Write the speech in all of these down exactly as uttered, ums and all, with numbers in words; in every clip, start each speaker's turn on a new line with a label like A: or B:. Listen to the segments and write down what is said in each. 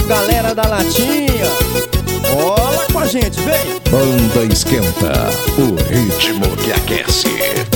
A: Galera da latinha, cola com a gente, vem!
B: Banda Esquenta, o ritmo que aquece.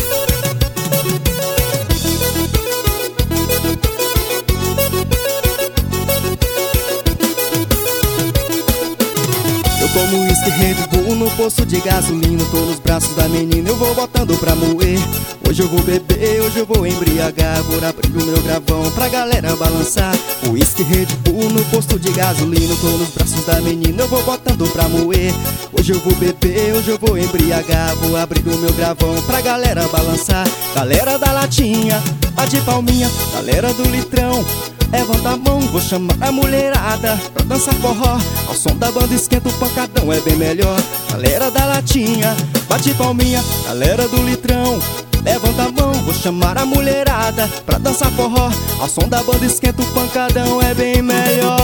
A: Eu tomo uísque Red Bull no posto de gasolina. Tô nos braços da menina, eu vou botando pra moer. Hoje eu vou beber, hoje eu vou embriagar. Vou abrir o meu gravão pra galera balançar. Uísque Red Bull no posto de gasolina. Tô nos braços da menina, eu vou botando pra moer. Hoje eu vou beber, hoje eu vou embriagar. Vou abrir o meu gravão pra galera balançar. Galera da latinha, bate palminha. Galera do litrão, levanta a mão, vou chamar a mulherada pra dançar forró. Ao som da banda esquenta, o pancadão é bem melhor. Galera da latinha, bate palminha. Galera do litrão, levanta a mão, vou chamar a mulherada pra dançar forró. Ao som da banda esquenta, o pancadão é bem melhor.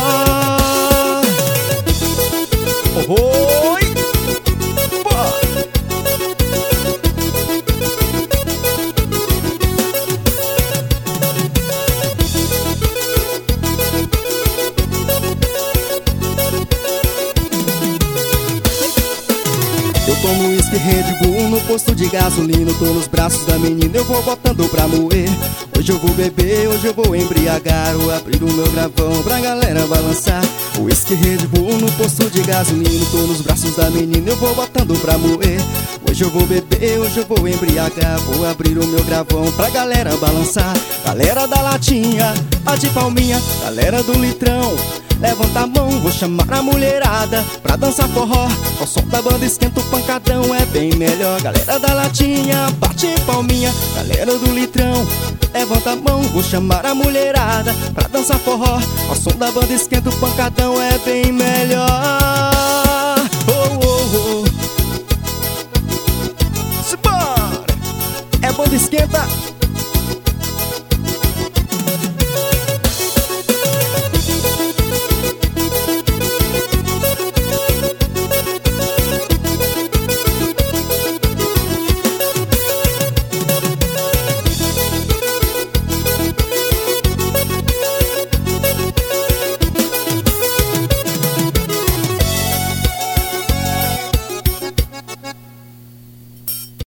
A: Oi! Eu tomo uísque Red Bull no posto de gasolina. Tô nos braços da menina, eu vou botando pra moer. Hoje eu vou beber, hoje eu vou embriagar. Vou abrir o meu gravão pra galera balançar. Uísque Red Bull no posto de gasolina. Tô nos braços da menina, eu vou botando pra moer. Hoje eu vou beber, hoje eu vou embriagar. Vou abrir o meu gravão pra galera balançar. Galera da latinha, bate palminha. Galera do litrão, levanta a mão, vou chamar a mulherada pra dançar forró. Ao som da banda esquenta, o pancadão é bem melhor. Galera da latinha, bate palminha. Galera do litrão, levanta a mão, vou chamar a mulherada pra dançar forró. Ao som da banda esquenta, o pancadão é bem melhor.